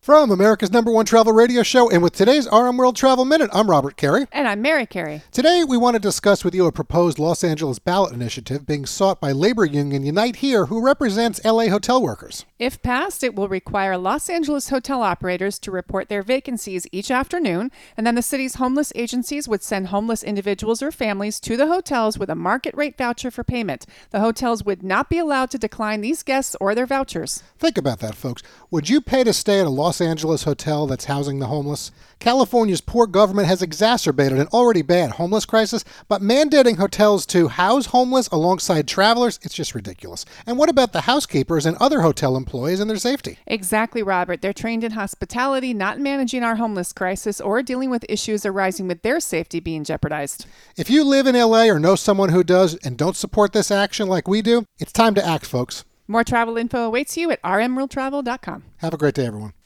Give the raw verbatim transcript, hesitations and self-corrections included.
From America's number one travel radio show, and with today's R M World Travel Minute, I'm Robert Carey. And I'm Mary Carey. Today, we want to discuss with you a proposed Los Angeles ballot initiative being sought by labor union Unite Here, who represents L A hotel workers. If passed, it will require Los Angeles hotel operators to report their vacancies each afternoon, and then the city's homeless agencies would send homeless individuals or families to the hotels with a market rate voucher for payment. The hotels would not be allowed to decline these guests or their vouchers. Think about that, folks. Would you pay to stay at a Los Angeles hotel that's housing the homeless? California's poor government has exacerbated an already bad homeless crisis, but mandating hotels to house homeless alongside travelers, it's just ridiculous. And what about the housekeepers and other hotel employees and their safety? Exactly, Robert. They're trained in hospitality, not managing our homeless crisis or dealing with issues arising with their safety being jeopardized. If you live in L A or know someone who does and don't support this action like we do, it's time to act, folks. More travel info awaits you at r m world travel dot com. Have a great day, everyone.